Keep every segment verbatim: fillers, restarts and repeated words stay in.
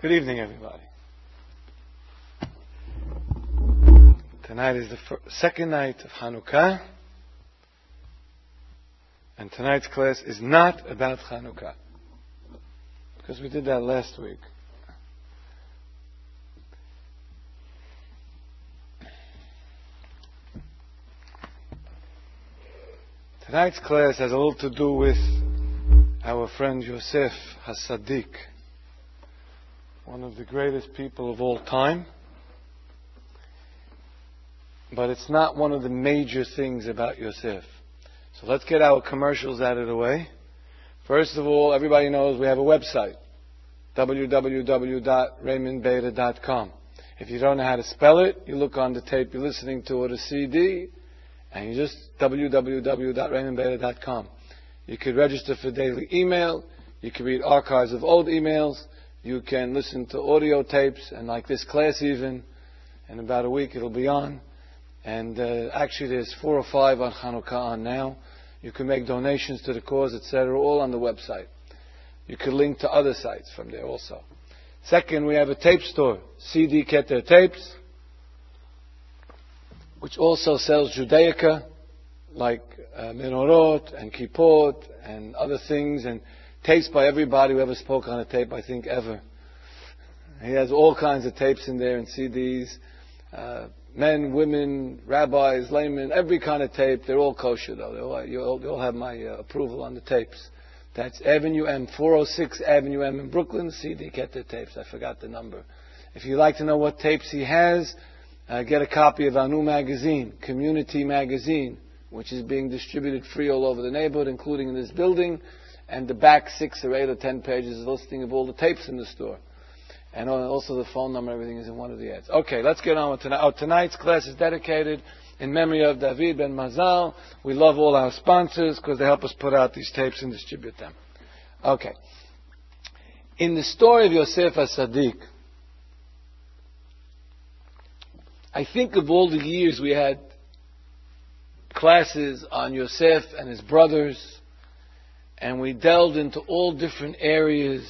Good evening, everybody. Tonight is the fir- second night of Hanukkah, and tonight's class is not about Hanukkah, because we did that last week. Tonight's class has a little to do with our friend Yosef HaSadik, one of the greatest people of all time. But it's not one of the major things about Yosef. So let's get our commercials out of the way. First of all, everybody knows we have a website, w w w dot raymond beta dot com. If you don't know how to spell it, you look on the tape you're listening to or the C D, and you just w w w dot raymond beta dot com. You could register for daily email. You can read archives of old emails. You can listen to audio tapes, and like this class even, in about a week it'll be on. And uh, actually there's four or five on Hanukkah on now. You can make donations to the cause, et cetera, all on the website. You can link to other sites from there also. Second, we have a tape store, C D Keter Tapes, which also sells Judaica, like uh, Menorot and Kippot and other things, and tapes by everybody who ever spoke on a tape, I think, ever. He has all kinds of tapes in there and C Ds. Uh, men, women, rabbis, laymen, every kind of tape. They're all kosher, though. They all, you all, you all have my uh, approval on the tapes. That's Avenue M, four oh six Avenue M in Brooklyn, C D Keter Tapes. I forgot the number. If you'd like to know what tapes he has, uh, get a copy of our new magazine, Community Magazine, which is being distributed free all over the neighborhood, including in this building. And the back six or eight or ten pages is a listing of all the tapes in the store. And also the phone number, everything is in one of the ads. Okay, let's get on with tonight. Oh, tonight's class is dedicated in memory of David Ben Mazal. We love all our sponsors because they help us put out these tapes and distribute them. Okay. In the story of Yosef HaSadik, I think of all the years we had classes on Yosef and his brothers, and we delved into all different areas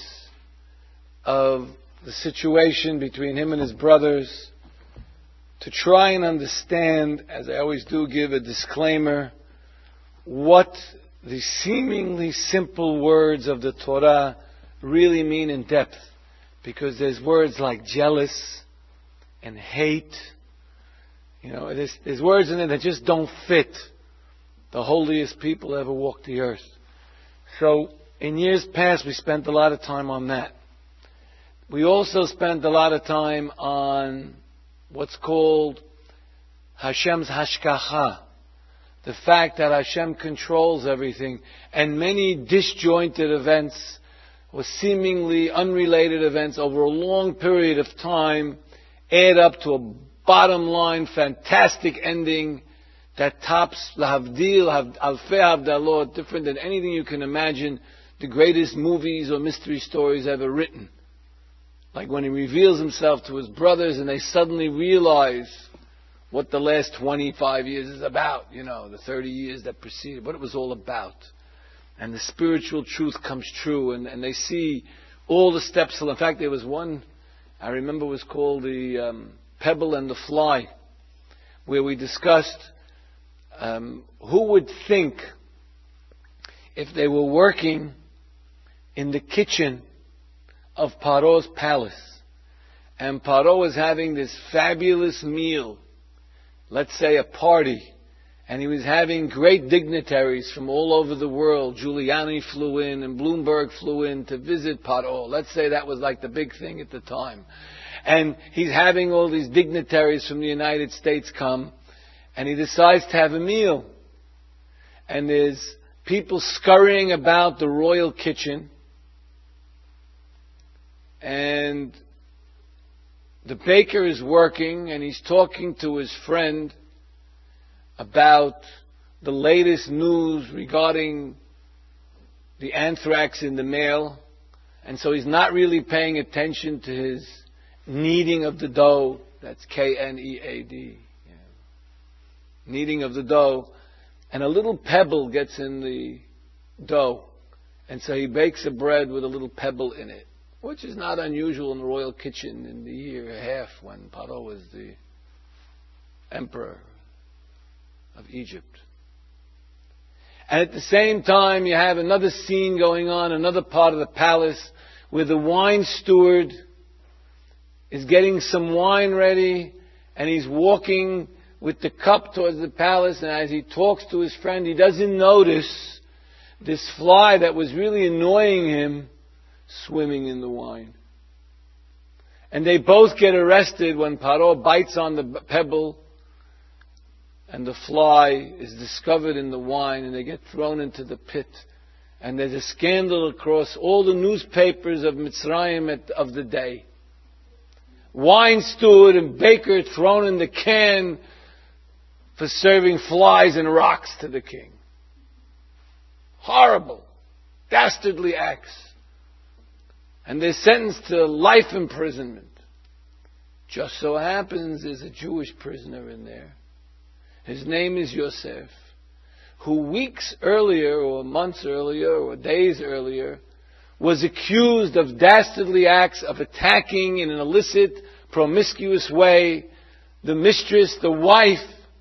of the situation between him and his brothers to try and understand, as I always do give a disclaimer, what the seemingly simple words of the Torah really mean in depth. Because there's words like jealous and hate. You know, there's, there's words in there that just don't fit the holiest people ever walked the earth. So, in years past, we spent a lot of time on that. We also spent a lot of time on what's called Hashem's Hashgacha, the fact that Hashem controls everything, and many disjointed events or seemingly unrelated events over a long period of time add up to a bottom line, fantastic ending that tops L'Havdil, Alfei Havdalot, different than anything you can imagine, the greatest movies or mystery stories ever written. Like when he reveals himself to his brothers and they suddenly realize what the last twenty-five years is about, you know, the thirty years that preceded, what it was all about. And the spiritual truth comes true, and, and they see all the steps. In fact, there was one, I remember, was called the um, Pebble and the Fly, where we discussed um, who would think if they were working in the kitchen of Paro's palace, and Paro was having this fabulous meal, let's say a party, and he was having great dignitaries from all over the world. Giuliani flew in and Bloomberg flew in to visit Paro. Let's say that was like the big thing at the time. And he's having all these dignitaries from the United States come, and he decides to have a meal. And there's people scurrying about the royal kitchen, and the baker is working, and he's talking to his friend about the latest news regarding the anthrax in the mail. And so he's not really paying attention to his kneading of the dough. That's K N E A D. Yeah. Kneading of the dough. And a little pebble gets in the dough. And so he bakes a bread with a little pebble in it. which is not unusual in the royal kitchen in the year half when Paro was the emperor of Egypt. And at the same time, you have another scene going on, another part of the palace, where the wine steward is getting some wine ready, and he's walking with the cup towards the palace, and as he talks to his friend, he doesn't notice this fly that was really annoying him swimming in the wine. And they both get arrested when Paro bites on the pebble, and the fly is discovered in the wine, and they get thrown into the pit. And there's a scandal across all the newspapers of Mitzrayim at, of the day. Wine steward and baker thrown in the can for serving flies and rocks to the king. Horrible, dastardly acts. And they're sentenced to life imprisonment. Just so happens there's a Jewish prisoner in there. His name is Yosef, who weeks earlier, or months earlier, or days earlier, was accused of dastardly acts of attacking in an illicit, promiscuous way the mistress, the wife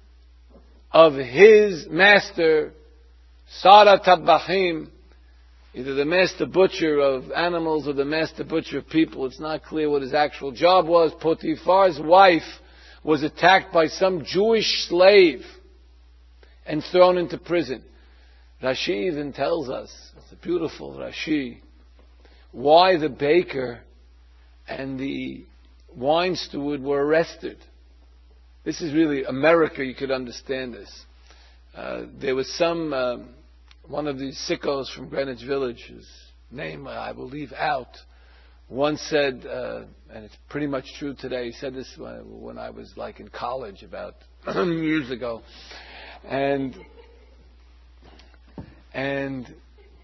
of his master, Sarah Tabbachim, either the master butcher of animals or the master butcher of people. It's not clear what his actual job was. Potiphar's wife was attacked by some Jewish slave and thrown into prison. Rashi even tells us, it's a beautiful Rashi, why the baker and the wine steward were arrested. This is really America, you could understand this. Uh, there was some, um, one of these sickos from Greenwich Village, whose name I will leave out, once said, uh, and it's pretty much true today, he said this when, when I was like in college about years ago, and and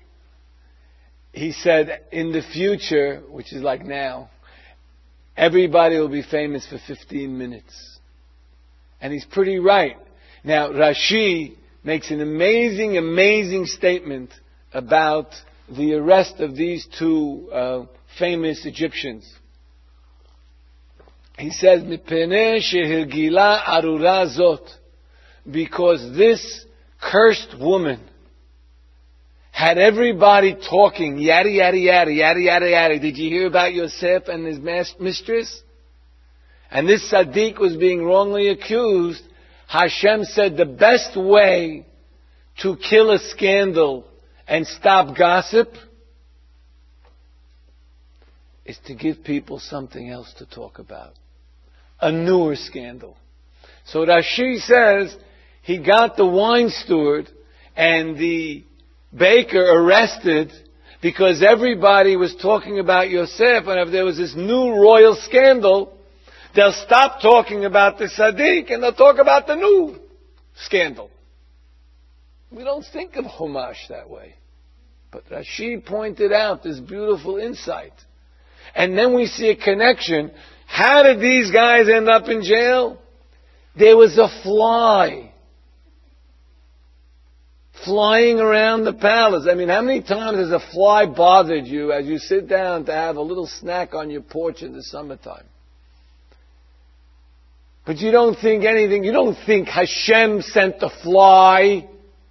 he said, in the future, which is like now, everybody will be famous for fifteen minutes. And he's pretty right. Now, Rashi makes an amazing, amazing statement about the arrest of these two uh, famous Egyptians. He says, "Mipnei shehirgila arura zot," because this cursed woman had everybody talking, yada, yada, yada, yada, yada, yada. Did you hear about Yosef and his mistress? And this Sadiq was being wrongly accused. Hashem said the best way to kill a scandal and stop gossip is to give people something else to talk about. A newer scandal. So Rashi says he got the wine steward and the baker arrested because everybody was talking about Yosef, and if there was this new royal scandal, they'll stop talking about the Sadiq and they'll talk about the new scandal. We don't think of Chumash that way. But Rashi pointed out this beautiful insight. And then we see a connection. How did these guys end up in jail? There was a fly flying around the palace. I mean, how many times has a fly bothered you as you sit down to have a little snack on your porch in the summertime? But you don't think anything, you don't think Hashem sent the fly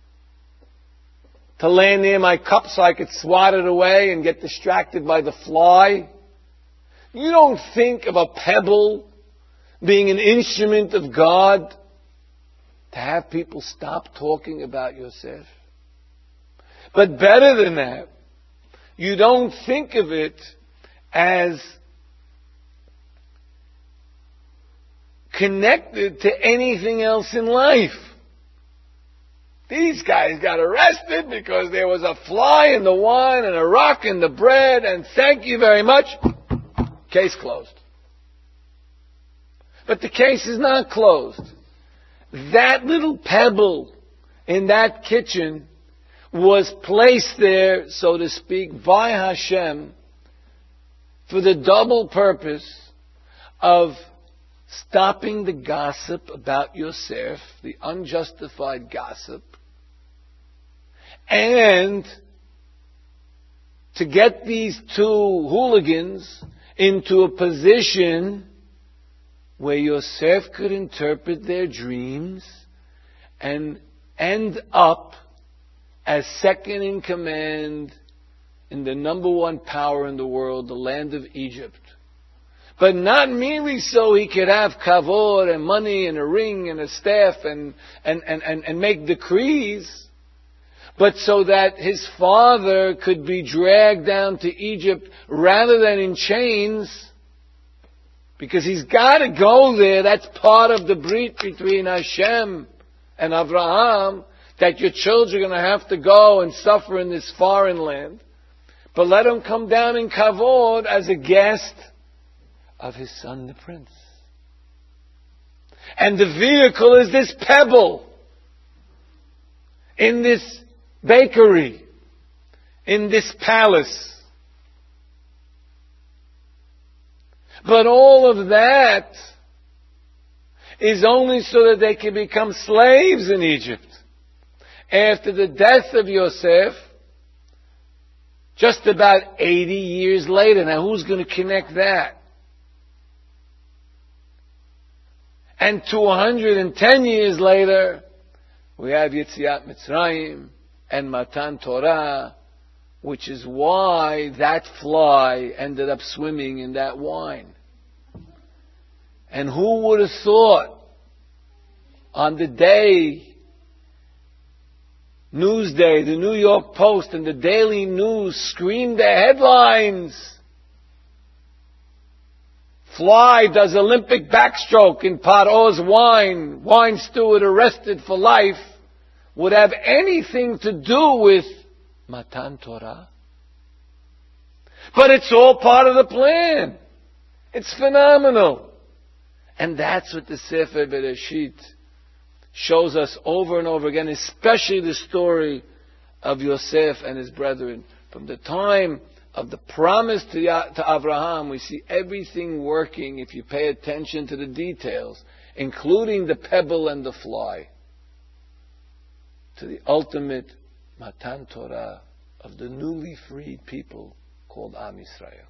to land near my cup so I could swat it away and get distracted by the fly. You don't think of a pebble being an instrument of God to have people stop talking about Yosef. But better than that, you don't think of it as connected to anything else in life. These guys got arrested because there was a fly in the wine and a rock in the bread, and thank you very much, case closed. But the case is not closed. That little pebble in that kitchen was placed there, so to speak, by Hashem for the double purpose of stopping the gossip about Yosef, the unjustified gossip, and to get these two hooligans into a position where Yosef could interpret their dreams and end up as second in command in the number one power in the world, the land of Egypt. But not merely so he could have kavod and money and a ring and a staff and, and, and, and, and make decrees, but so that his father could be dragged down to Egypt rather than in chains, because he's got to go there. That's part of the brit between Hashem and Avraham, that your children are going to have to go and suffer in this foreign land. But let him come down in kavod as a guest of his son, the prince. And the vehicle is this pebble in this bakery, in this palace. But all of that is only so that they can become slaves in Egypt. After the death of Yosef, just about eighty years later. Now who's going to connect that? And two hundred ten years later, we have Yetziat Mitzrayim and Matan Torah, which is why that fly ended up swimming in that wine. And who would have thought on the day, Newsday, the New York Post and the Daily News screamed their headlines. Fly does Olympic backstroke in Paro's wine. Wine steward arrested for life. Would have anything to do with Matan Torah? But it's all part of the plan. It's phenomenal. And that's what the Sefer Bereshit shows us over and over again, especially the story of Yosef and his brethren. From the time of the promise to, to Abraham, we see everything working if you pay attention to the details, including the pebble and the fly, to the ultimate Matan Torah of the newly freed people called Am Yisrael.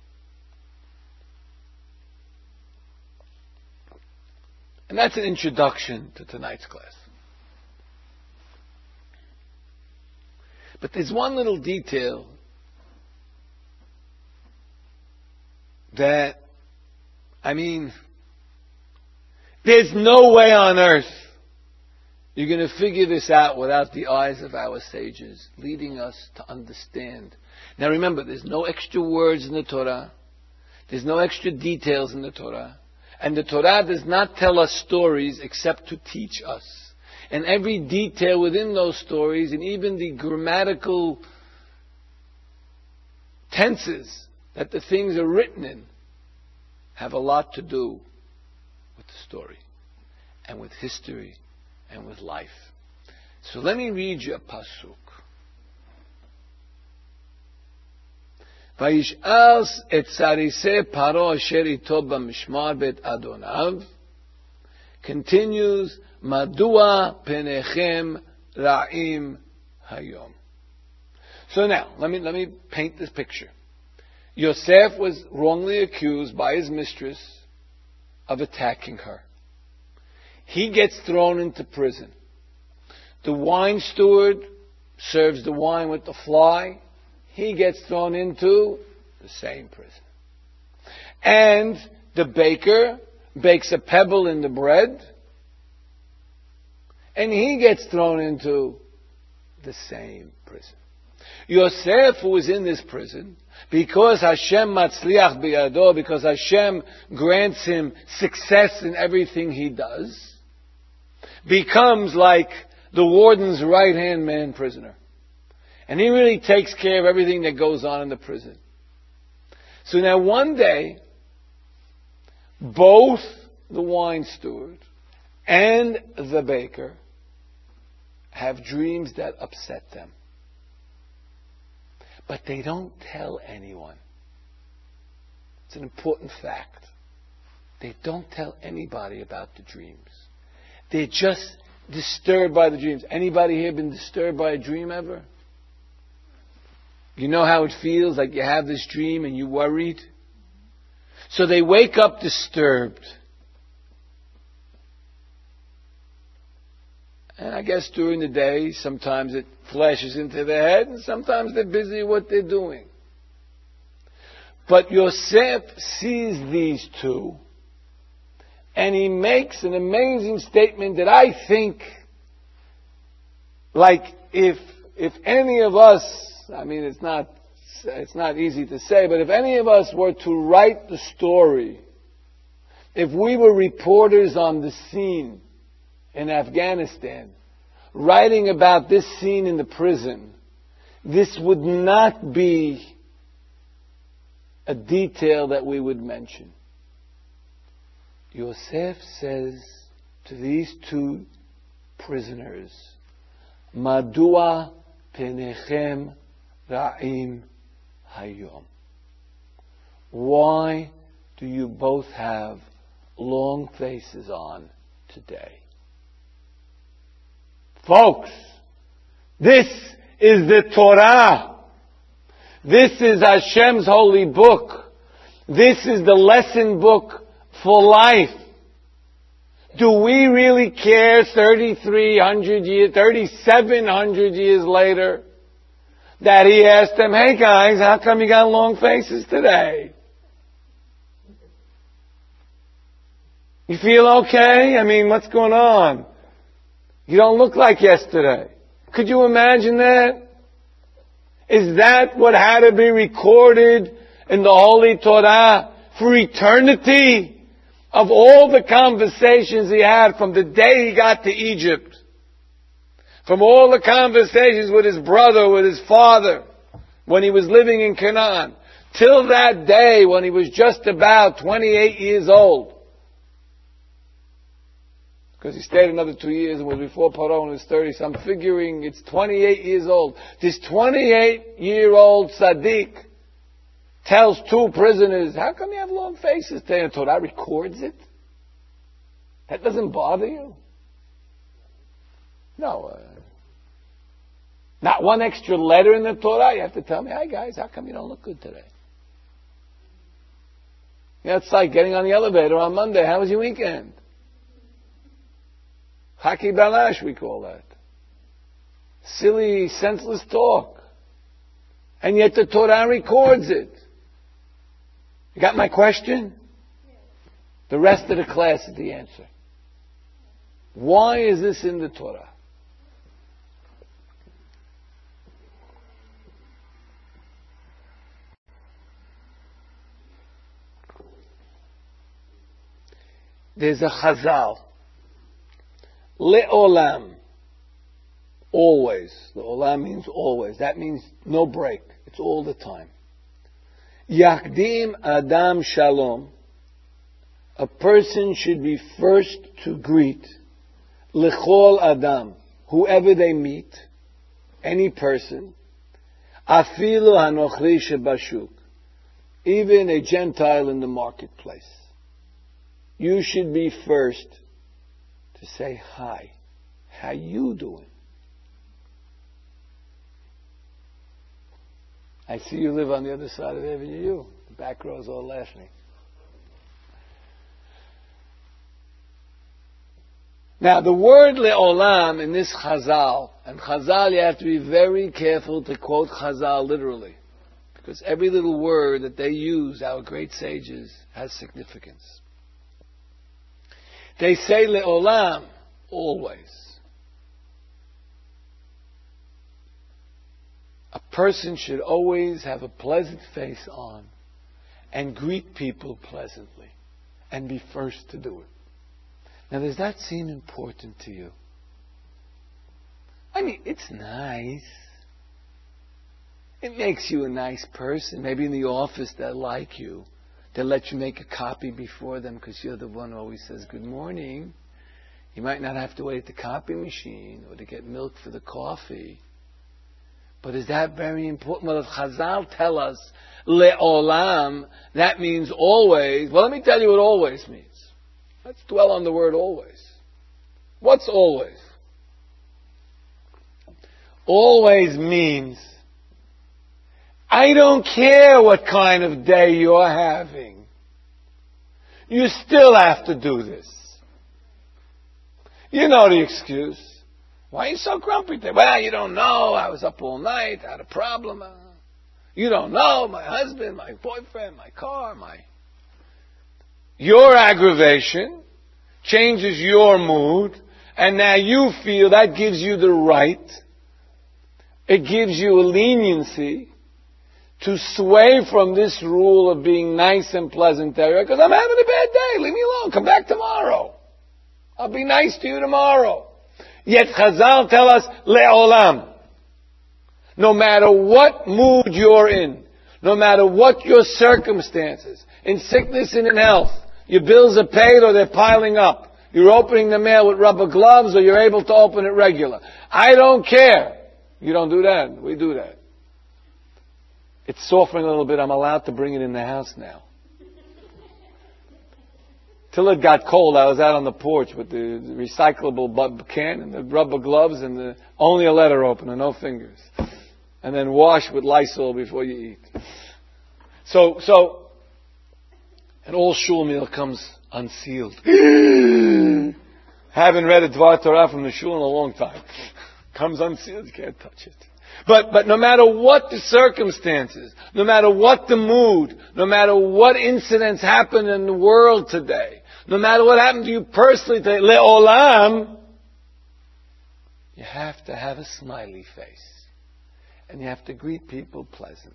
And that's an introduction to tonight's class. But there's one little detail that, I mean, there's no way on earth you're going to figure this out without the eyes of our sages leading us to understand. Now remember, there's no extra words in the Torah. There's no extra details in the Torah. And the Torah does not tell us stories except to teach us. And every detail within those stories, and even the grammatical tenses that the things are written in, have a lot to do with the story, and with history, and with life. So let me read you a pasuk. Vayish'al et sarisei paro asher ito b'mishmar bet Adonav. Continues, Madua penechem ra'im hayom. So now, let me, let me paint this picture. Yosef was wrongly accused by his mistress of attacking her. He gets thrown into prison. The wine steward serves the wine with the fly. He gets thrown into the same prison. And the baker bakes a pebble in the bread, and he gets thrown into the same prison. Yosef, who is in this prison, because Hashem matzliach biyado, because Hashem grants him success in everything he does, becomes like the warden's right-hand man prisoner. And he really takes care of everything that goes on in the prison. So now one day, both the wine steward and the baker have dreams that upset them. But they don't tell anyone. It's an important fact. They don't tell anybody about the dreams. They're just disturbed by the dreams. Anybody here been disturbed by a dream ever? You know how it feels like you have this dream and you're worried? So they wake up disturbed. And I guess during the day, sometimes it flashes into their head, and sometimes they're busy with what they're doing. But Yosef sees these two, and he makes an amazing statement that I think, like, if if any of us, I mean, it's not it's not easy to say, but if any of us were to write the story, if we were reporters on the scene in Afghanistan, writing about this scene in the prison, this would not be a detail that we would mention. Yosef says to these two prisoners, Madua penechem ra'im hayom. Why do you both have long faces on today? Folks, this is the Torah. This is Hashem's holy book. This is the lesson book for life. Do we really care thirty-three hundred years, thirty-seven hundred years later that he asked them, hey guys, how come you got long faces today? You feel okay? I mean, what's going on? You don't look like yesterday. Could you imagine that? Is that what had to be recorded in the Holy Torah for eternity? Of all the conversations he had from the day he got to Egypt, from all the conversations with his brother, with his father, when he was living in Canaan, till that day when he was just about twenty-eight years old, because he stayed another two years and was before Paro and was thirty, so I'm figuring it's twenty-eight years old. This twenty-eight-year-old tzaddik tells two prisoners, how come you have long faces today? And Torah records it? That doesn't bother you? No. Uh, not one extra letter in the Torah. You have to tell me, hi guys, how come you don't look good today? You know, it's like getting on the elevator on Monday. How was your weekend? Haki balash, we call that. Silly, senseless talk. And yet the Torah records it. You got my question? The rest of the class is the answer. Why is this in the Torah? There's a chazal. Le'olam. Always. Le'olam means always. That means no break. It's all the time. Yakdim Adam Shalom. A person should be first to greet Lechol Adam, whoever they meet, any person, Afilu Hanochri Shebashuk, even a Gentile in the marketplace. You should be first to say hi. How you doing? I see you live on the other side of Avenue U. The back row is all laughing. Now, the word le'olam in this chazal, and chazal you have to be very careful to quote chazal literally, because every little word that they use, our great sages, has significance. They say le'olam, always. A person should always have a pleasant face on and greet people pleasantly and be first to do it. Now, does that seem important to you? I mean, it's nice. It makes you a nice person. Maybe in the office they like you. They'll let you make a copy before them because you're the one who always says good morning. You might not have to wait at the copy machine or to get milk for the coffee. But is that very important? Well, if Chazal tell us, le'olam, that means always. Well, let me tell you what always means. Let's dwell on the word always. What's always? Always means I don't care what kind of day you're having. You still have to do this. You know the excuse. Why are you so grumpy today? Well, you don't know. I was up all night. I had a problem. You don't know. My husband, my boyfriend, my car, my... Your aggravation changes your mood, and now you feel that gives you the right, it gives you a leniency to sway from this rule of being nice and pleasant there, because I'm having a bad day, leave me alone, come back tomorrow. I'll be nice to you tomorrow. Yet Chazal tell us, le'olam. No matter what mood you're in, no matter what your circumstances, in sickness and in health, your bills are paid or they're piling up. You're opening the mail with rubber gloves or you're able to open it regular. I don't care. You don't do that. We do that. It's softening a little bit. I'm allowed to bring it in the house now. Till it got cold, I was out on the porch with the recyclable can and the rubber gloves and the, only a letter opener, no fingers. And then wash with Lysol before you eat. So, so, and all shul meal comes unsealed. Haven't read a Dvar Torah from the shul in a long time. Comes unsealed, you can't touch it. But, but no matter what the circumstances, no matter what the mood, no matter what incidents happen in the world today, no matter what happened to you personally today, le'olam, you have to have a smiley face. And you have to greet people pleasantly.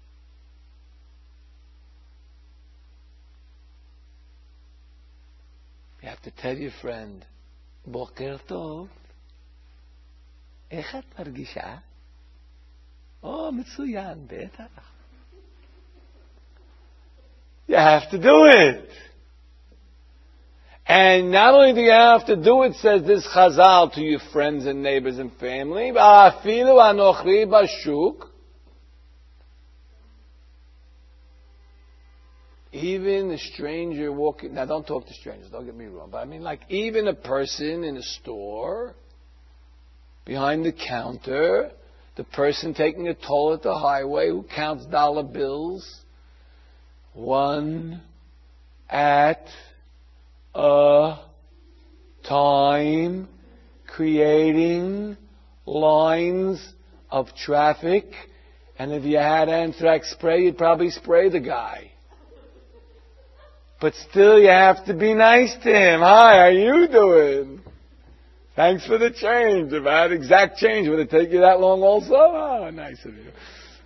You have to tell your friend, Boker Tov, איך את מרגישה? Oh, מצוין, בטח. You have to do it. And not only do you have to do it, says this Chazal, to your friends and neighbors and family, ואפילו אנוכי בשוק, even a stranger walking, now don't talk to strangers, don't get me wrong, but I mean like even a person in a store, behind the counter, the person taking a toll at the highway who counts dollar bills, one at a time, creating lines of traffic, and if you had anthrax spray, you'd probably spray the guy. But still, you have to be nice to him. Hi, how you doing? Thanks for the change. If I had exact change, would it take you that long also? Oh, nice of you.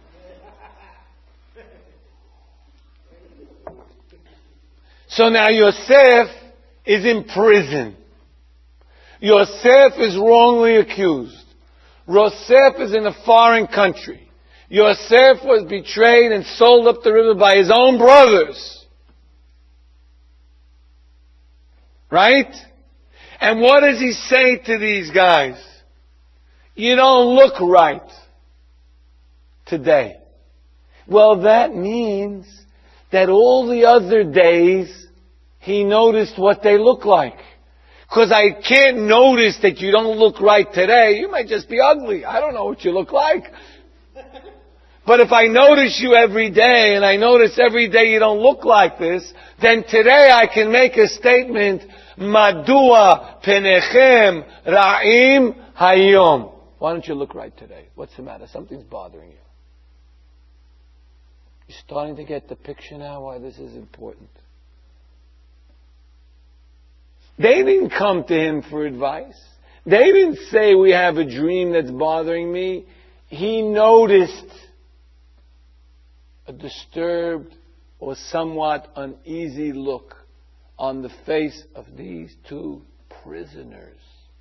So now Yosef is in prison. Yosef is wrongly accused. Yosef is in a foreign country. Yosef was betrayed and sold up the river by his own brothers. Right? And what does he say to these guys? You don't look right today. Well, that means that all the other days he noticed what they look like. Because I can't notice that you don't look right today. You might just be ugly. I don't know what you look like. But if I notice you every day, and I notice every day you don't look like this, then today I can make a statement, Madua penechem ra'im hayom. Why don't you look right today? What's the matter? Something's bothering you. You're starting to get the picture now why this is important. They didn't come to him for advice. They didn't say, we have a dream that's bothering me. He noticed a disturbed or somewhat uneasy look on the face of these two prisoners.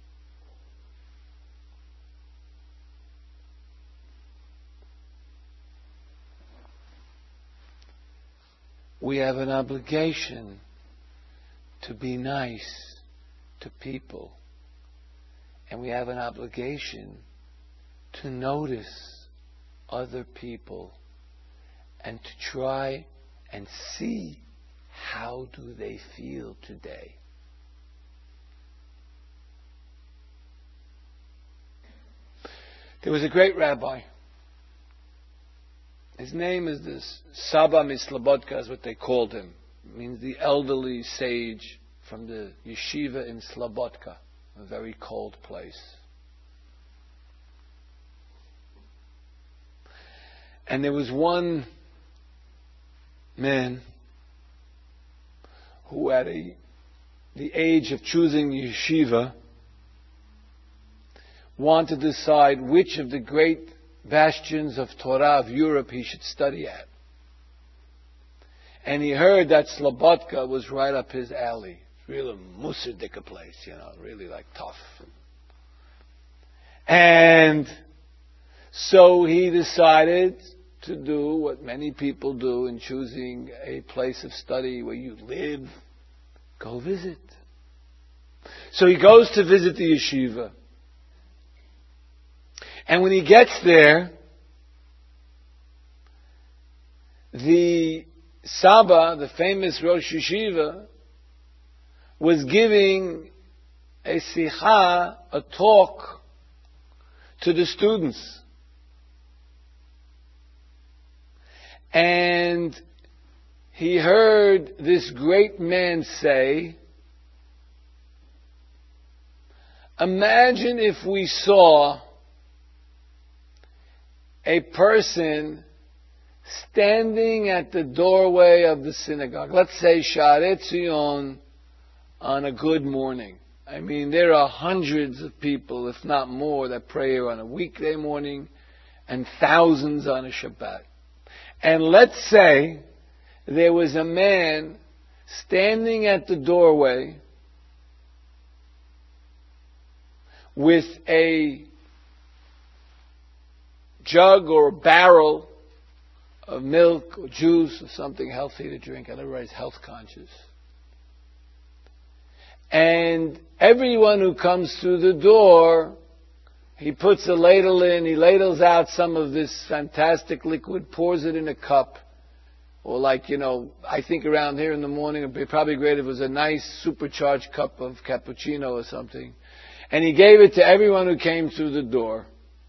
We have an obligation to be nice to people. And we have an obligation to notice other people and to try and see how do they feel today. There was a great rabbi. His name is this Saba Mislobodka, is what they called him. It means the elderly sage from the yeshiva in Slobodka, a very cold place. And there was one man who at a, the age of choosing yeshiva wanted to decide which of the great bastions of Torah of Europe he should study at. And he heard that Slobodka was right up his alley. It's really a Musserdika place, you know, really like tough. And so he decided to do what many people do in choosing a place of study where you live. Go visit. So he goes to visit the yeshiva. And when he gets there, the Saba, the famous Rosh Yeshiva, was giving a sicha, a talk, to the students. And he heard this great man say, imagine if we saw a person standing at the doorway of the synagogue. Let's say Sha'arei Zion on a good morning. I mean, there are hundreds of people, if not more, that pray here on a weekday morning and thousands on a Shabbat. And let's say there was a man standing at the doorway with a jug or a barrel of milk or juice or something healthy to drink, and everybody's health conscious. And everyone who comes through the door, he puts a ladle in, he ladles out some of this fantastic liquid, pours it in a cup, or like, you know, I think around here in the morning, it would be probably great if it was a nice supercharged cup of cappuccino or something. And he gave it to everyone who came through the door.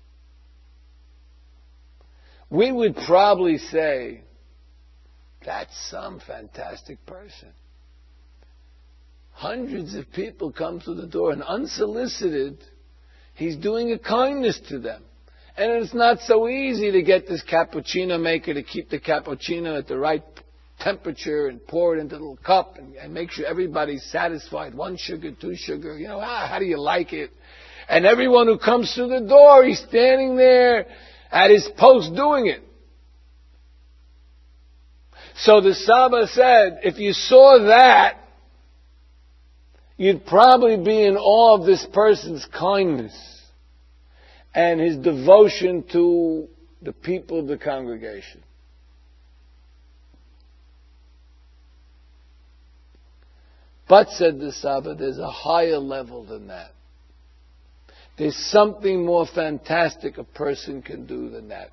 We would probably say, that's some fantastic person. Hundreds of people come through the door, and unsolicited, he's doing a kindness to them. And it's not so easy to get this cappuccino maker to keep the cappuccino at the right temperature and pour it into a little cup and, and make sure everybody's satisfied. One sugar, two sugar, you know, ah, how do you like it? And everyone who comes through the door, he's standing there at his post doing it. So the Saba said, if you saw that, you'd probably be in awe of this person's kindness and his devotion to the people of the congregation. But, said the Saba, there's a higher level than that. There's something more fantastic a person can do than that.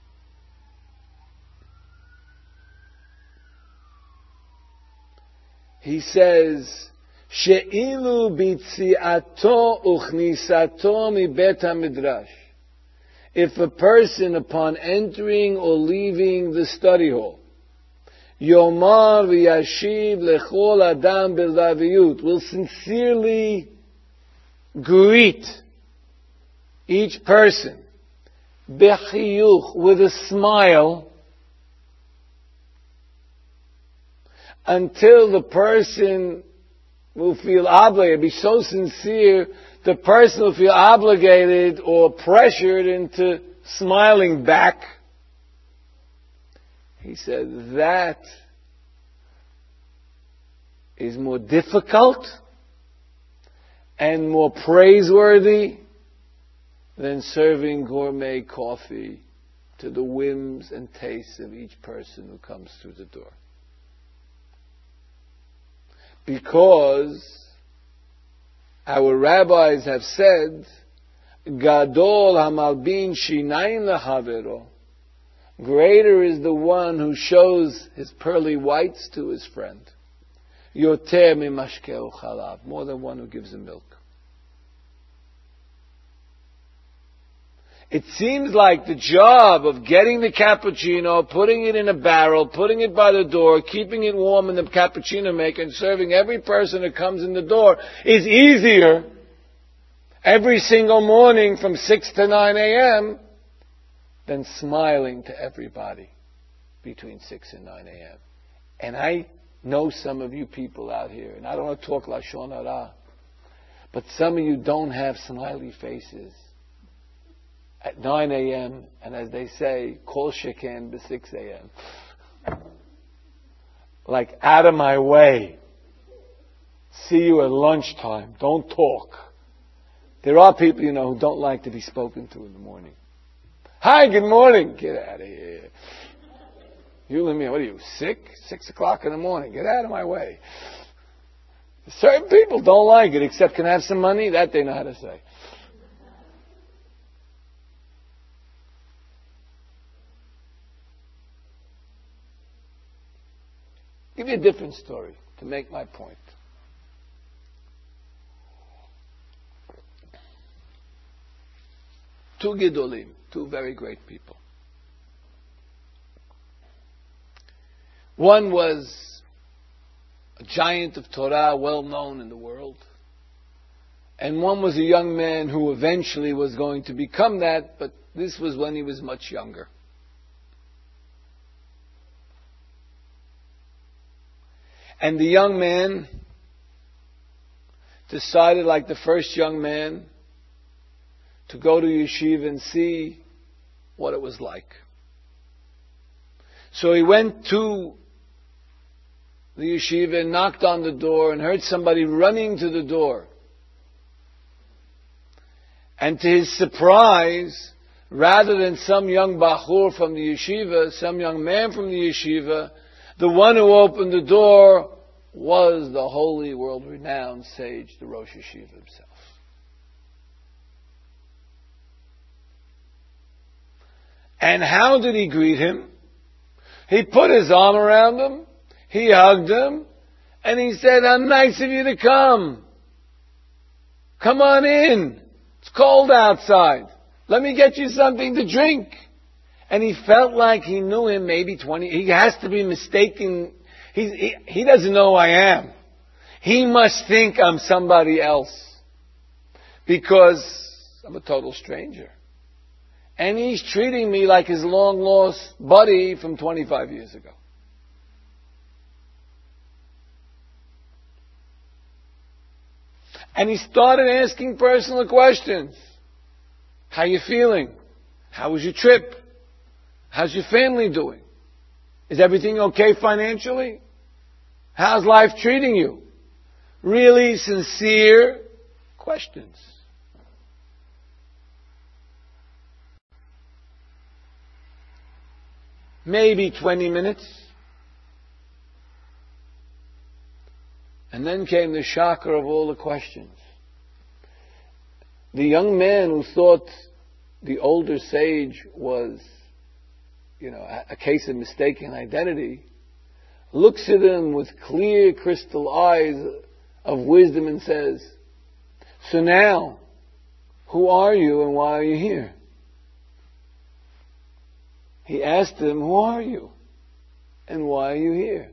He says, She'ilu bitziato uchnisato mi bet hamidrash. If a person, upon entering or leaving the study hall, Yomar v'yashiv lechol adam b'laviyut, will sincerely greet each person bechiyuch, with a smile, until the person will feel obligated, be so sincere, the person will feel obligated or pressured into smiling back. He said that is more difficult and more praiseworthy than serving gourmet coffee to the whims and tastes of each person who comes through the door. Because our rabbis have said, Gadol hamalbin shinayin lahavero, greater is the one who shows his pearly whites to his friend. Yoter mimashkeu chalav, more than one who gives him milk. It seems like the job of getting the cappuccino, putting it in a barrel, putting it by the door, keeping it warm in the cappuccino maker, and serving every person that comes in the door is easier every single morning from six to nine a.m. than smiling to everybody between six and nine a.m. And I know some of you people out here, and I don't want to talk Lashon Hara, but some of you don't have smiley faces at nine a.m. and, as they say, kol sheken by six a.m. Like, out of my way. See you at lunchtime. Don't talk. There are people, you know, who don't like to be spoken to in the morning. Hi, good morning. Get out of here. You and me, what are you, sick? Six o'clock in the morning. Get out of my way. Certain people don't like it, except can I have some money? That they know how to say. Give you a different story to make my point. Two Gedolim, two very great people. One was a giant of Torah, well known in the world. And one was a young man who eventually was going to become that, but this was when he was much younger. And the young man decided, like the first young man, to go to yeshiva and see what it was like. So he went to the yeshiva and knocked on the door and heard somebody running to the door. And to his surprise, rather than some young bachur from the yeshiva, some young man from the yeshiva, the one who opened the door was the holy, world-renowned sage, the Rosh Yeshiva himself. And how did he greet him? He put his arm around him, he hugged him, and he said, "How nice of you to come. Come on in. It's cold outside. Let me get you something to drink." And he felt like he knew him maybe twenty. He has to be mistaken. He's, he, he doesn't know who I am. He must think I'm somebody else. Because I'm a total stranger. And he's treating me like his long-lost buddy from twenty-five years ago. And he started asking personal questions. How you feeling? How was your trip? How's your family doing? Is everything okay financially? How's life treating you? Really sincere questions. Maybe twenty minutes. And then came the shocker of all the questions. The young man who thought the older sage was, you know, a case of mistaken identity, looks at him with clear crystal eyes of wisdom and says, "So now, who are you and why are you here?" He asked him, "Who are you and why are you here?"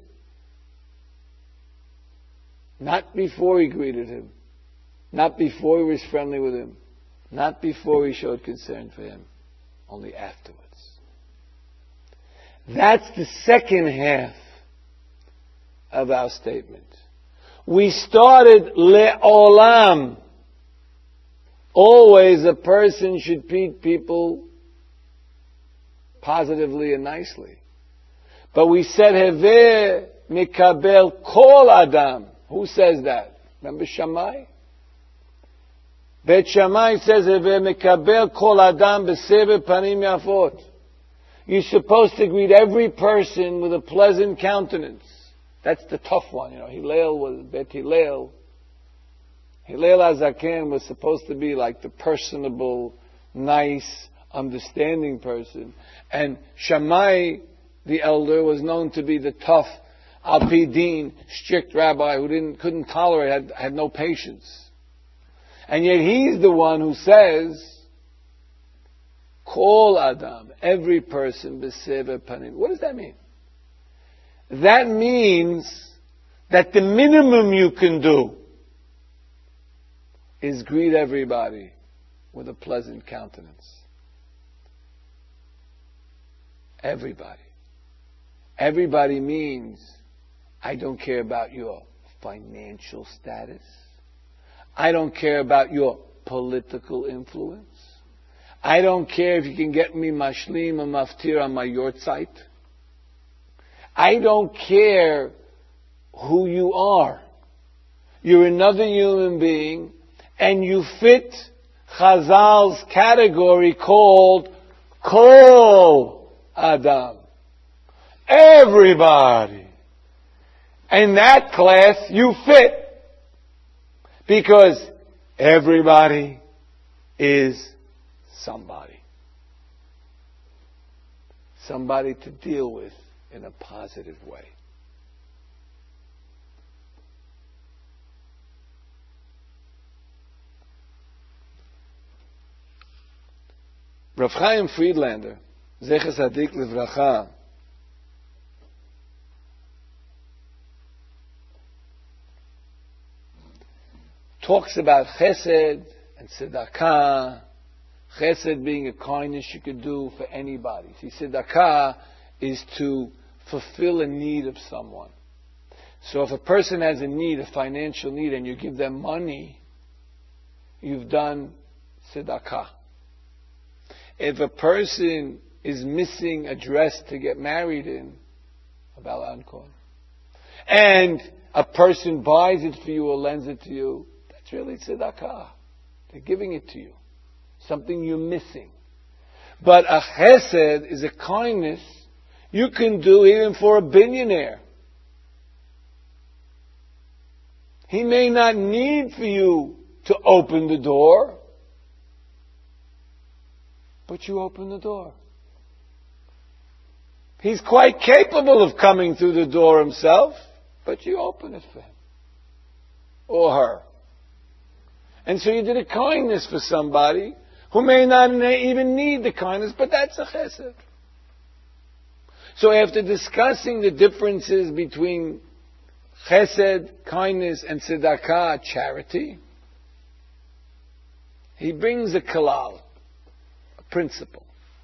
Not before he greeted him. Not before he was friendly with him. Not before he showed concern for him. Only afterwards. That's the second half of our statement. We started le'olam. Always a person should treat people positively and nicely. But we said Heveh mikabel kol adam. Who says that? Remember Shammai? Bet Shammai says Heveh mikabel kol adam b'seveh panim yafot. You're supposed to greet every person with a pleasant countenance. That's the tough one, you know. Hillel was, Bet Hillel. Hillel HaZaken was supposed to be like the personable, nice, understanding person. And Shammai, the elder, was known to be the tough, Al Pi Din, strict rabbi who didn't, couldn't tolerate, had, had no patience. And yet he's the one who says, Kol Adam, every person, b'sever panim. What does that mean? That means that the minimum you can do is greet everybody with a pleasant countenance. Everybody. Everybody means I don't care about your financial status. I don't care about your political influence. I don't care if you can get me mashlim or maftir on my yortzeit. I don't care who you are. You're another human being, and you fit Chazal's category called Kol Adam. Everybody. In that class, you fit. Because everybody is somebody. Somebody to deal with in a positive way. Rav Chaim Friedlander, Zecher Tzadik Livracha, talks about chesed and tzedakah. Chesed being a kindness you could do for anybody. See, tzedakah is to fulfill a need of someone. So if a person has a need, a financial need, and you give them money, you've done tzedakah. If a person is missing a dress to get married in, a balankon, and a person buys it for you or lends it to you, that's really tzedakah. They're giving it to you. Something you're missing. But a chesed is a kindness you can do even for a billionaire. He may not need for you to open the door, but you open the door. He's quite capable of coming through the door himself, but you open it for him. Or her. And so you did a kindness for somebody who may not even need the kindness, but that's a chesed. So after discussing the differences between chesed, kindness, and tzedakah, charity, he brings a kalal, a principle.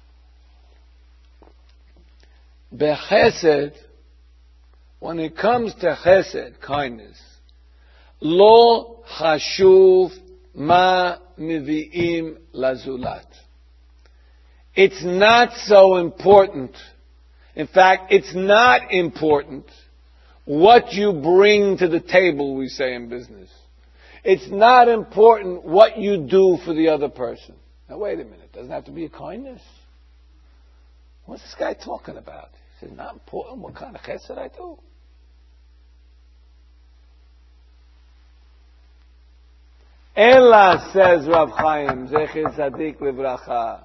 Bechesed, when it comes to chesed, kindness, lo chashuv ma mivi'im lazulat. It's not so important. In fact, it's not important what you bring to the table, we say in business. It's not important what you do for the other person. Now wait a minute, it doesn't have to be a kindness. What's this guy talking about? He says, not important what kind of chesed I do. Ella, says Rav Chaim, Zecher Tzadik Livracha,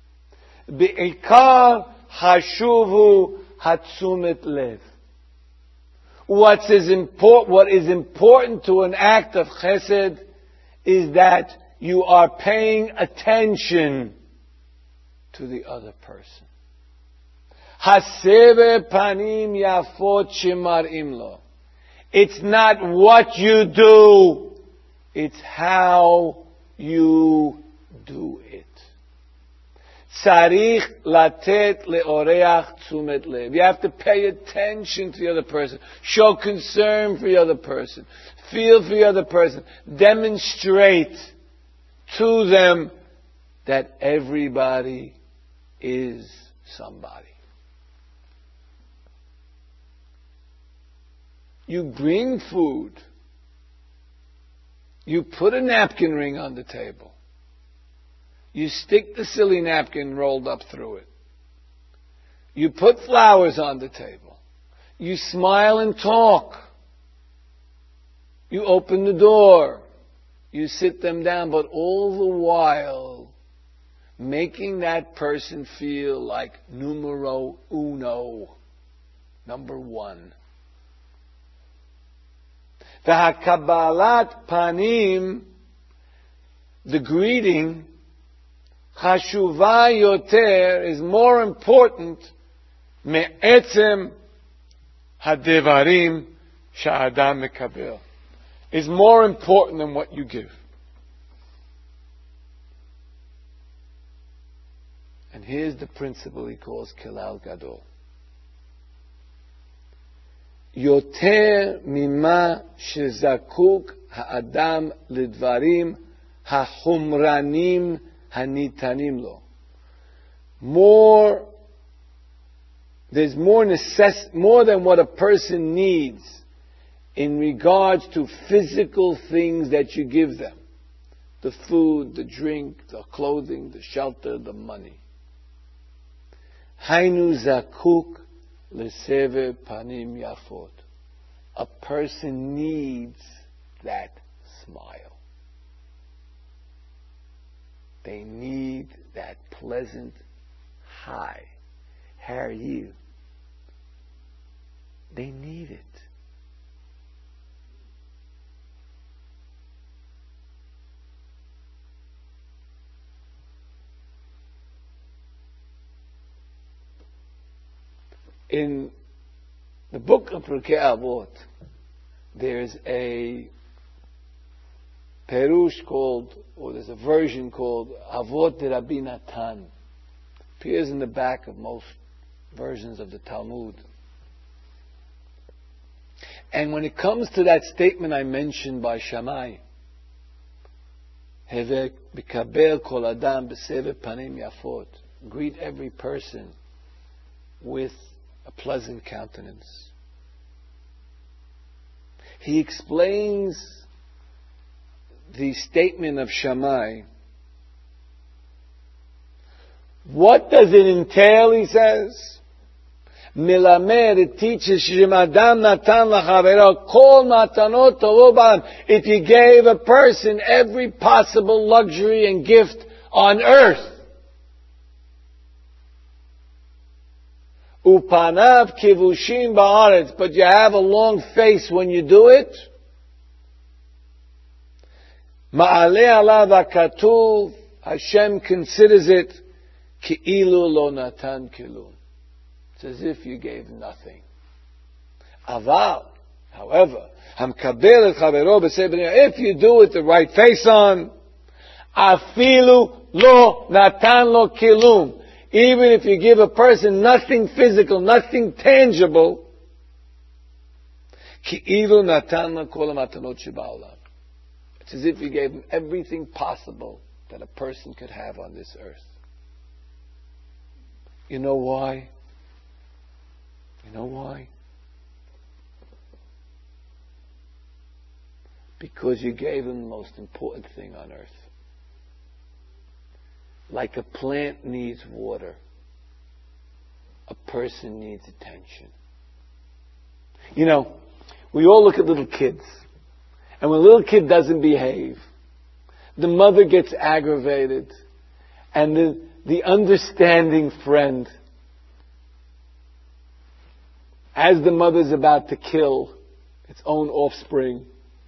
Be'ikar Hashuvu Hatzumet Lev. What's is important, what is important to an act of chesed is that you are paying attention to the other person. Haseve panim yafot shemar imlo. It's not what you do. It's how you do it. Tzarich latet leoreach tzumet lev. You have to pay attention to the other person. Show concern for the other person. Feel for the other person. Demonstrate to them that everybody is somebody. You bring food. You put a napkin ring on the table. You stick the silly napkin rolled up through it. You put flowers on the table. You smile and talk. You open the door. You sit them down, but all the while making that person feel like numero uno, number one. The hakabalat panim, the greeting, Chashuva yoter is more important me'etzem hadevarim sha'adam mekabel. Is more important than what you give. And here's the principle he calls Kilal Gadol. Yoter mima shezakuk ha'adam lidvarim ha'chumranim hanitanim lo. More, there's more necess- more than what a person needs in regards to physical things that you give them. The food, the drink, the clothing, the shelter, the money. Hainu zakuk leseve panim yafot. A person needs that smile. They need that pleasant hi. How are you? They need it. In the book of Pirkei Avot, there's a perush called, or there's a version called Avot de Rabbi Natan. Appears in the back of most versions of the Talmud. And when it comes to that statement I mentioned by Shammai, Hevek b'kabel kol adam b'seve panim yafot, greet every person with a pleasant countenance. He explains the statement of Shammai. What does it entail, he says? Milamed, it teaches Shem Adam Natan Lachavero Kol Matanot Tolo Ba'am. If you gave a person every possible luxury and gift on earth, Upanav kivushim ba'aretz, but you have a long face when you do it. Ma'aleh alav hakatuv, Hashem considers it ki'ilu lo natan kilum. It's as if you gave nothing. Aval, however, hamkabel et chavero b'sei b'nei, if you do it the right face on, afilu lo natan lo kilum. Even if you give a person nothing physical, nothing tangible, ki'ilu natan la kol hamatanot sheba'olam. It's as if you gave him everything possible that a person could have on this earth. You know why? You know why? Because you gave him the most important thing on earth. Like a plant needs water, a person needs attention. You know, we all look at little kids, and when a little kid doesn't behave, the mother gets aggravated, and the, the understanding friend, as the mother's about to kill its own offspring,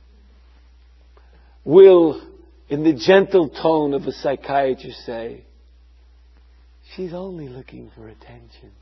will, in the gentle tone of a psychiatrist, say, she's only looking for attention.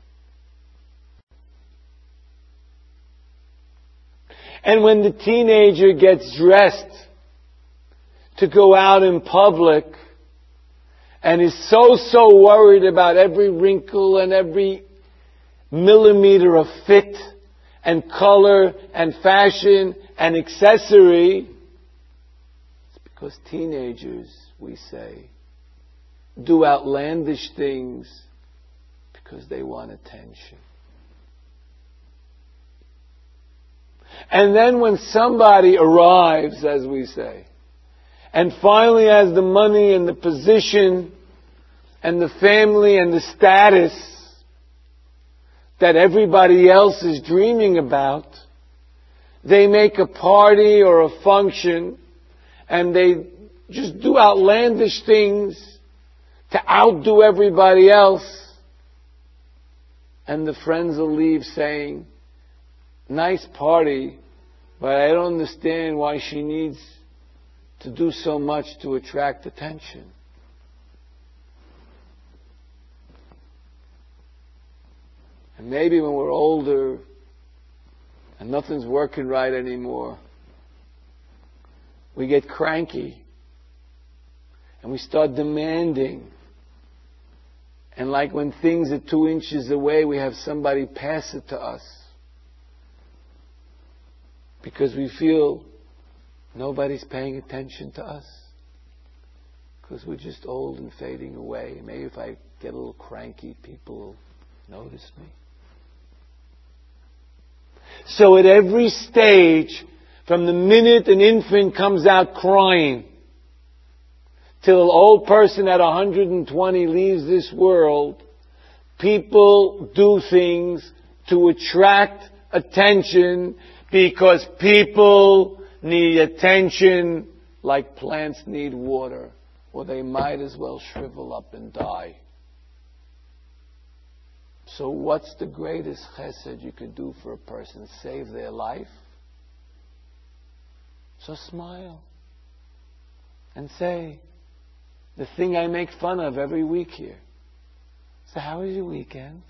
And when the teenager gets dressed to go out in public and is so, so worried about every wrinkle and every millimeter of fit and color and fashion and accessory, because teenagers, we say, do outlandish things because they want attention. And then when somebody arrives, as we say, and finally has the money and the position and the family and the status that everybody else is dreaming about, they make a party or a function and they just do outlandish things to outdo everybody else. And the friends will leave saying, nice party, but I don't understand why she needs to do so much to attract attention. And maybe when we're older and nothing's working right anymore, we get cranky and we start demanding. And like when things are two inches away, we have somebody pass it to us. Because we feel nobody's paying attention to us. Because we're just old and fading away. Maybe if I get a little cranky, people will notice me. So at every stage, from the minute an infant comes out crying, till an old person at one hundred twenty leaves this world, people do things to attract attention because people need attention like plants need water, or they might as well shrivel up and die. So what's the greatest chesed you could do for a person? Save their life? So smile and say, the thing I make fun of every week here. So how was your weekend?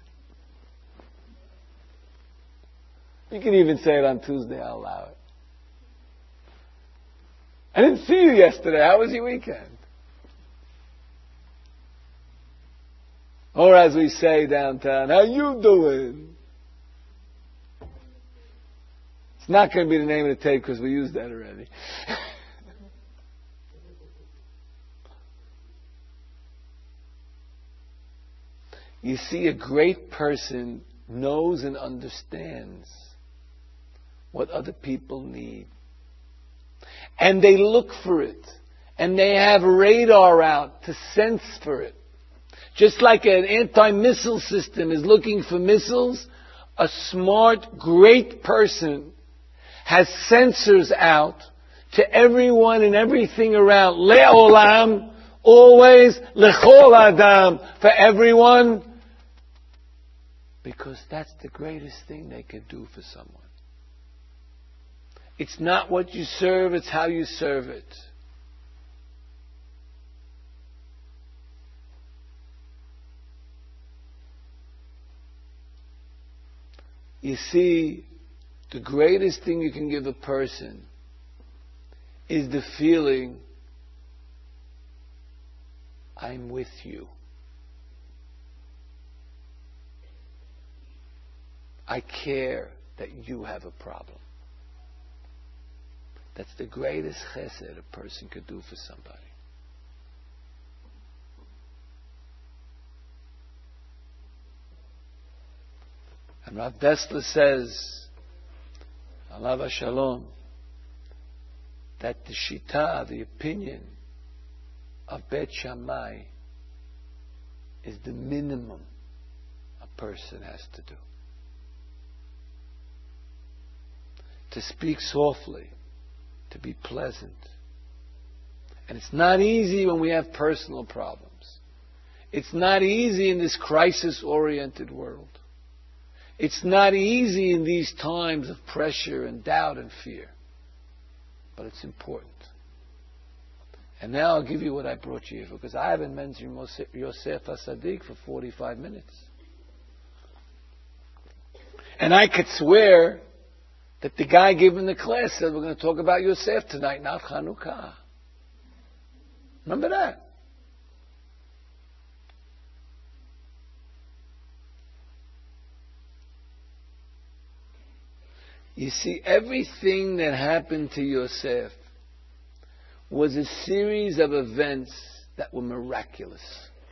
You can even say it on Tuesday, I'll allow it. I didn't see you yesterday. How was your weekend? Or as we say downtown, how you doing? It's not going to be the name of the tape because we used that already. You see, a great person knows and understands what other people need. And they look for it. And they have radar out to sense for it. Just like an anti-missile system is looking for missiles, a smart, great person has sensors out to everyone and everything around. Le'olam, always, lechol adam, for everyone. Because that's the greatest thing they could do for someone. It's not what you serve, it's how you serve it. You see, the greatest thing you can give a person is the feeling, I'm with you. I care that you have a problem. That's the greatest chesed a person could do for somebody. And Rav Dessler says, Alav Shalom, that the shita, the opinion of Bet Shammai, is the minimum a person has to do. To speak softly, to be pleasant. And it's not easy when we have personal problems. It's not easy in this crisis-oriented world. It's not easy in these times of pressure and doubt and fear. But it's important. And now I'll give you what I brought you here for, because I haven't mentioned Yosef HaSadiq for forty-five minutes. And I could swear that the guy giving the class said we're going to talk about Yosef tonight, not Chanukah. Remember that? You see, everything that happened to Yosef was a series of events that were miraculous.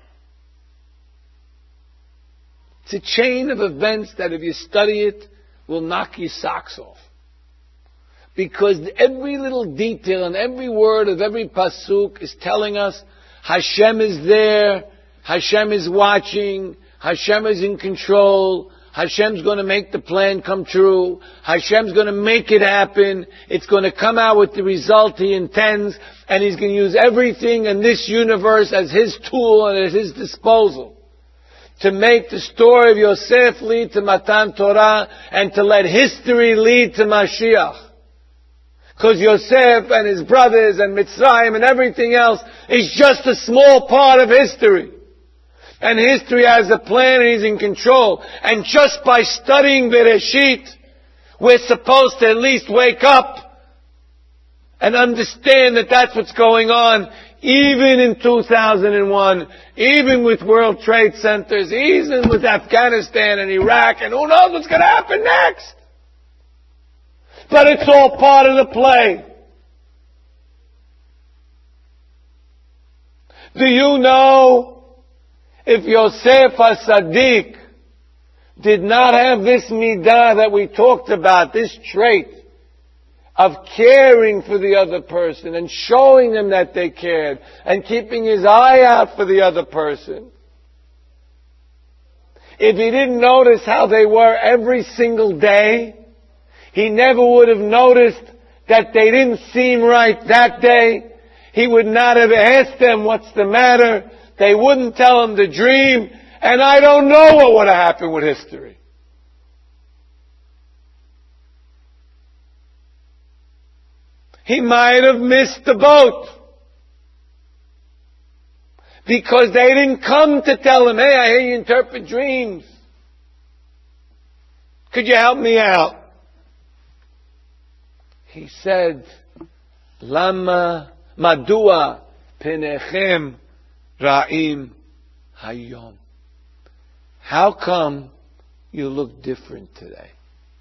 It's a chain of events that if you study it, will knock your socks off. Because every little detail and every word of every pasuk is telling us Hashem is there, Hashem is watching, Hashem is in control, Hashem's going to make the plan come true, Hashem's going to make it happen, it's going to come out with the result He intends, and He's going to use everything in this universe as His tool and at His disposal to make the story of Yosef lead to Matan Torah and to let history lead to Mashiach. Because Yosef and his brothers and Mitzrayim and everything else is just a small part of history. And history has a plan and He's in control. And just by studying Bereshit, we're supposed to at least wake up and understand that that's what's going on, even in two thousand one, even with World Trade Centers, even with Afghanistan and Iraq, and who knows what's going to happen next. But it's all part of the play. Do you know, if Yosef HaSadiq did not have this midah that we talked about, this trait of caring for the other person and showing them that they cared and keeping his eye out for the other person, if he didn't notice how they were every single day, he never would have noticed that they didn't seem right that day. He would not have asked them what's the matter. They wouldn't tell him the dream. And I don't know what would have happened with history. He might have missed the boat. Because they didn't come to tell him, hey, I hear you interpret dreams. Could you help me out? He said, Lama Madua Penechem Ra'im Hayom. How come you look different today?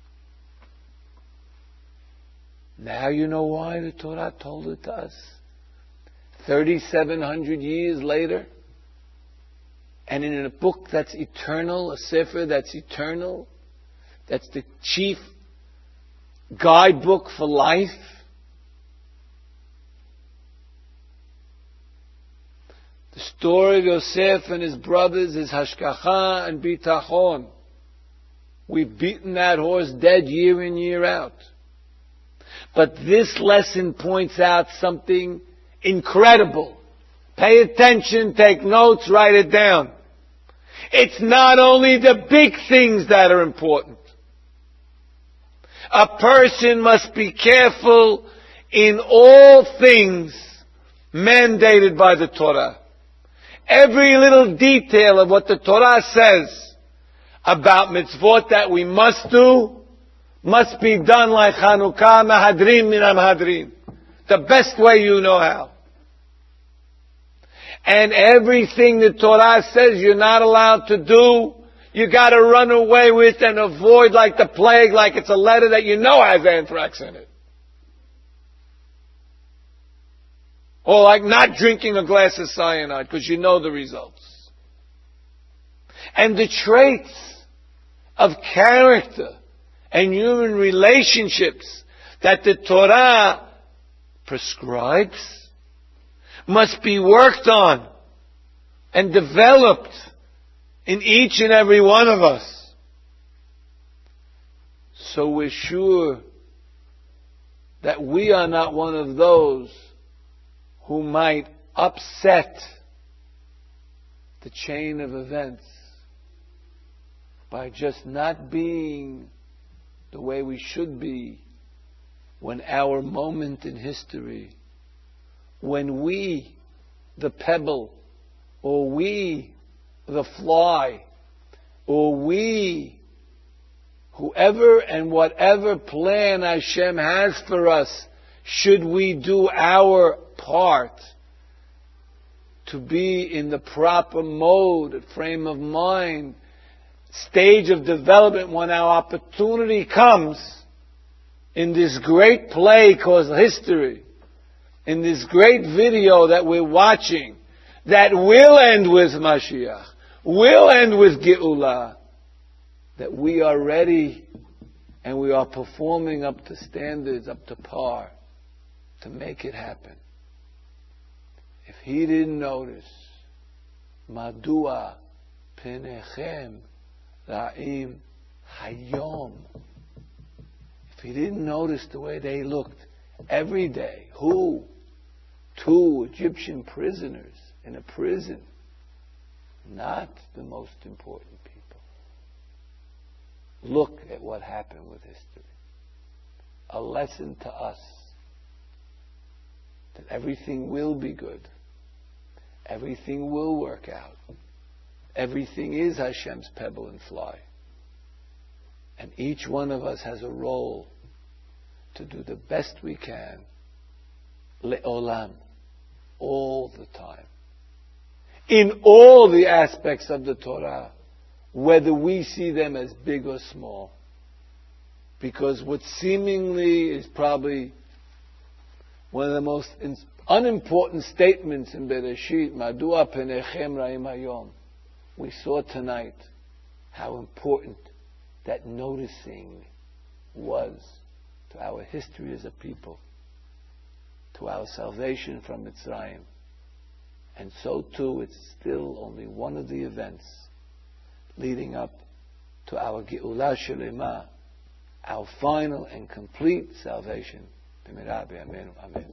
Now you know why the Torah told it to us. thirty-seven hundred years later, and in a book that's eternal, a sefer that's eternal, that's the chief guidebook for life. The story of Yosef and his brothers is hashkacha and bitachon. We've beaten that horse dead year in, year out. But this lesson points out something incredible. Pay attention, take notes, write it down. It's not only the big things that are important. A person must be careful in all things mandated by the Torah. Every little detail of what the Torah says about mitzvot that we must do must be done like Chanukah Mahadrim min Mahadrim. The best way you know how. And everything the Torah says you're not allowed to do, you gotta run away with and avoid like the plague, like it's a letter that you know has anthrax in it. Or like not drinking a glass of cyanide, because you know the results. And the traits of character and human relationships that the Torah prescribes must be worked on and developed in each and every one of us. So we're sure that we are not one of those who might upset the chain of events by just not being the way we should be when our moment in history, when we, the pebble, or we, the fly, or we, whoever and whatever plan Hashem has for us, should we do our part to be in the proper mode, frame of mind, stage of development when our opportunity comes in this great play called history, in this great video that we're watching, that will end with Mashiach, will end with Geulah, that we are ready and we are performing up to standards, up to par, to make it happen. If he didn't notice, Madua Penechem Ra'im Hayom. If he didn't notice the way they looked every day, who? Two Egyptian prisoners in a prison. Not the most important people. Look at what happened with history. A lesson to us that everything will be good. Everything will work out. Everything is Hashem's pebble and fly. And each one of us has a role to do the best we can, le'olam, all the time. In all the aspects of the Torah, whether we see them as big or small. Because what seemingly is probably one of the most unimportant statements in Bereshit, Madua penechem ra'im hayom. We saw tonight how important that noticing was to our history as a people, to our salvation from Mitzrayim. And so too, it's still only one of the events leading up to our Geula Shelema, our final and complete salvation. B'mirabi, amen, amen.